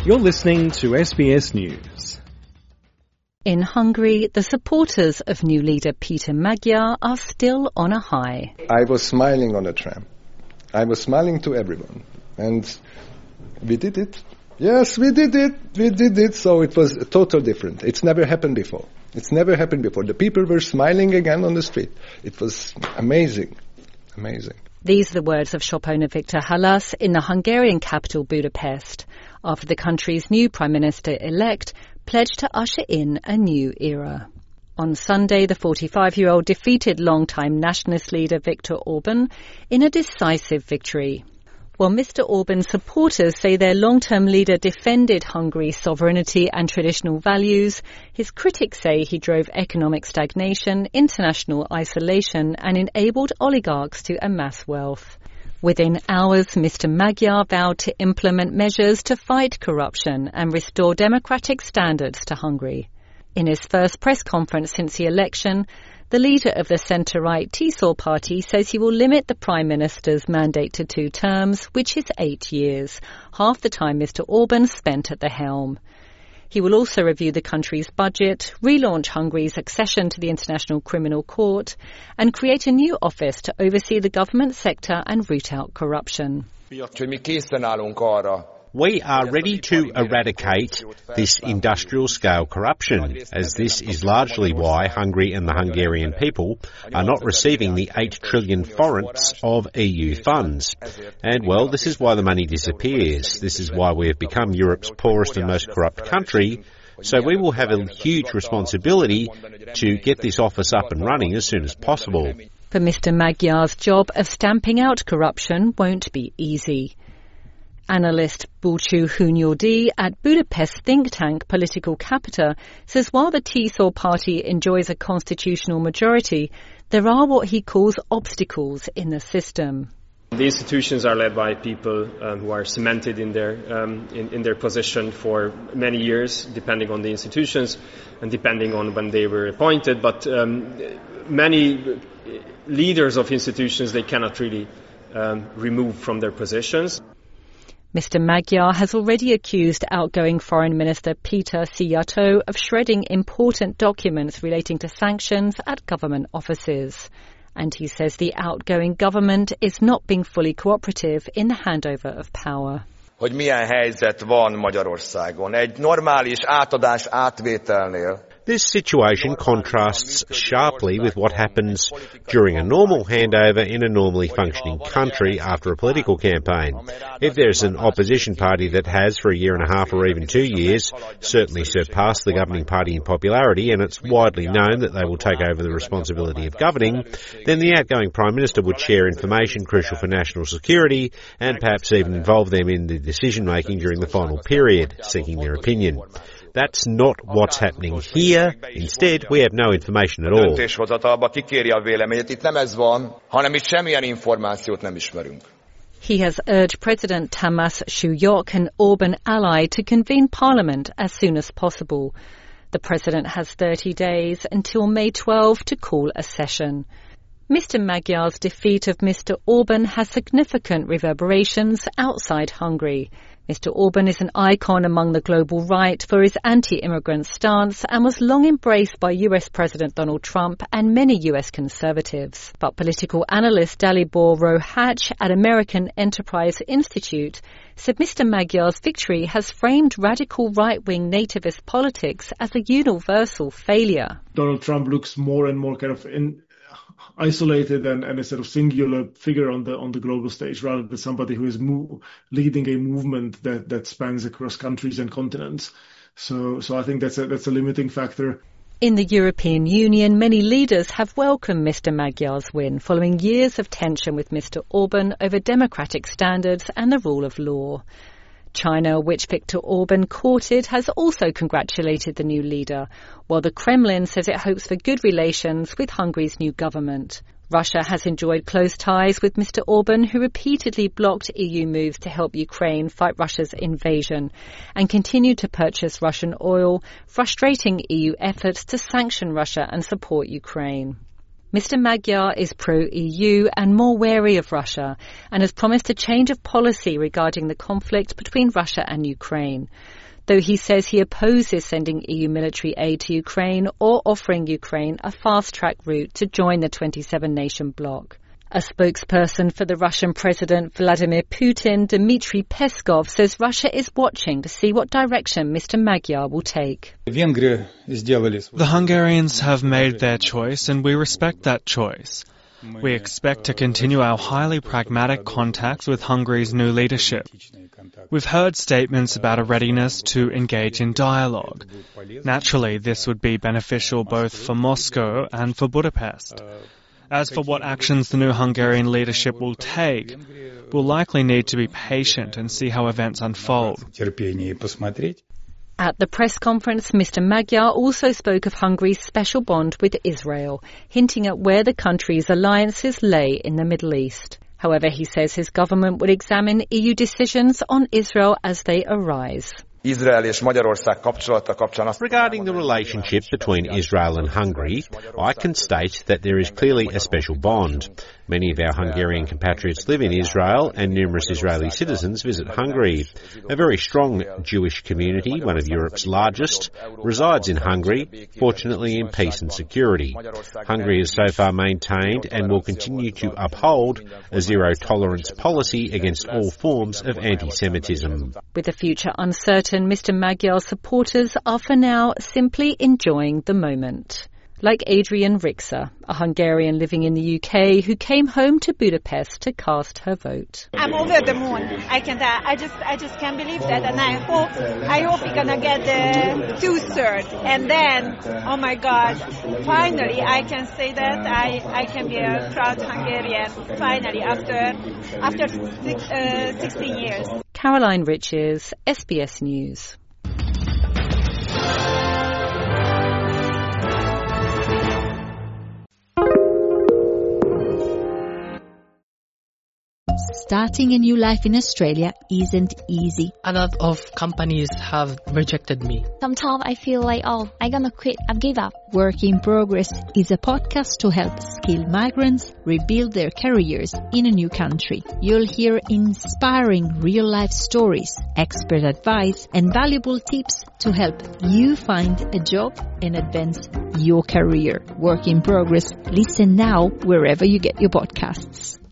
You're listening to SBS News. In Hungary, the supporters of new leader Peter Magyar are still on a high. I was smiling on a tram. I was smiling to everyone. And we did it. Yes, we did it. We did it. So it was totally different. It's never happened before. It's never happened before. The people were smiling again on the street. It was amazing. Amazing. These are the words of shop owner Victor Halas in the Hungarian capital Budapest, after the country's new Prime Minister-elect pledged to usher in a new era. On Sunday, the 45-year-old defeated longtime nationalist leader Viktor Orban in a decisive victory. While Mr. Orban's supporters say their long-term leader defended Hungary's sovereignty and traditional values, his critics say he drove economic stagnation, international isolation and enabled oligarchs to amass wealth. Within hours, Mr. Magyar vowed to implement measures to fight corruption and restore democratic standards to Hungary. In his first press conference since the election, the leader of the centre-right TSZOL party says he will limit the Prime Minister's mandate to 2 terms, which is 8 years, half the time Mr. Orban spent at the helm. He will also review the country's budget, relaunch Hungary's accession to the International Criminal Court, and create a new office to oversee the government sector and root out corruption. We are ready to eradicate this industrial-scale corruption, as this is largely why Hungary and the Hungarian people are not receiving the 8 trillion forints of EU funds. And, well, this is why the money disappears. This is why we have become Europe's poorest and most corrupt country. So we will have a huge responsibility to get this office up and running as soon as possible. For Mr. Magyar's job of stamping out corruption won't be easy. Analyst Bulchu Hunyadi at Budapest think tank Political Capita says while the TSZOL party enjoys a constitutional majority, there are what he calls obstacles in the system. The institutions are led by people who are cemented in their position for many years, depending on the institutions and depending on when they were appointed. But many leaders of institutions, they cannot really remove from their positions. Mr. Magyar has already accused outgoing Foreign Minister Peter Szijjártó of shredding important documents relating to sanctions at government offices. And he says the outgoing government is not being fully cooperative in the handover of power. Hogy milyen helyzet van Magyarországon. Egy normális átadás-átvételnél. This situation contrasts sharply with what happens during a normal handover in a normally functioning country after a political campaign. If there's an opposition party that has, for a year and a half or even 2 years, certainly surpassed the governing party in popularity, and it's widely known that they will take over the responsibility of governing, then the outgoing Prime Minister would share information crucial for national security and perhaps even involve them in the decision-making during the final period, seeking their opinion. That's not what's happening here. Instead, we have no information at all. He has urged President Tamás Súlyog, an Orban ally, to convene Parliament as soon as possible. The President has 30 days until May 12 to call a session. Mr. Magyar's defeat of Mr. Orban has significant reverberations outside Hungary. Mr. Orban is an icon among the global right for his anti-immigrant stance and was long embraced by US President Donald Trump and many US conservatives. But political analyst Dalibor Rohac at American Enterprise Institute said Mr. Magyar's victory has framed radical right-wing nativist politics as a universal failure. Donald Trump looks more and more kind of isolated and a sort of singular figure on the global stage, rather than somebody who is leading a movement that spans across countries and continents. So I think that's a limiting factor. In the European Union, many leaders have welcomed Mr. Magyar's win following years of tension with Mr. Orban over democratic standards and the rule of law. China, which Viktor Orban courted, has also congratulated the new leader, while the Kremlin says it hopes for good relations with Hungary's new government. Russia has enjoyed close ties with Mr. Orban, who repeatedly blocked EU moves to help Ukraine fight Russia's invasion and continued to purchase Russian oil, frustrating EU efforts to sanction Russia and support Ukraine. Mr. Magyar is pro-EU and more wary of Russia and has promised a change of policy regarding the conflict between Russia and Ukraine, though he says he opposes sending EU military aid to Ukraine or offering Ukraine a fast-track route to join the 27-nation bloc. A spokesperson for the Russian President Vladimir Putin, Dmitry Peskov, says Russia is watching to see what direction Mr. Magyar will take. The Hungarians have made their choice and we respect that choice. We expect to continue our highly pragmatic contacts with Hungary's new leadership. We've heard statements about a readiness to engage in dialogue. Naturally, this would be beneficial both for Moscow and for Budapest. As for what actions the new Hungarian leadership will take, we'll likely need to be patient and see how events unfold. At the press conference, Mr. Magyar also spoke of Hungary's special bond with Israel, hinting at where the country's alliances lay in the Middle East. However, he says his government would examine EU decisions on Israel as they arise. Regarding the relationship between Israel and Hungary, I can state that there is clearly a special bond. Many of our Hungarian compatriots live in Israel and numerous Israeli citizens visit Hungary. A very strong Jewish community, one of Europe's largest, resides in Hungary, fortunately in peace and security. Hungary has so far maintained and will continue to uphold a zero-tolerance policy against all forms of anti-Semitism. With the future uncertain, Mr. Magyar's supporters are for now simply enjoying the moment. Like Adrian Rixa, a Hungarian living in the UK who came home to Budapest to cast her vote. I'm over the moon. I just can't believe that, and I hope we're gonna get the 2/3, and then, oh my God, finally I can say that I can be a proud Hungarian. Finally, after 16 years. Caroline Riches, SBS News. Starting a new life in Australia isn't easy. A lot of companies have rejected me. Sometimes I feel like, I'm gonna quit, I've give up. Work in Progress is a podcast to help skilled migrants rebuild their careers in a new country. You'll hear inspiring real-life stories, expert advice, and valuable tips to help you find a job and advance your career. Work in Progress. Listen now wherever you get your podcasts.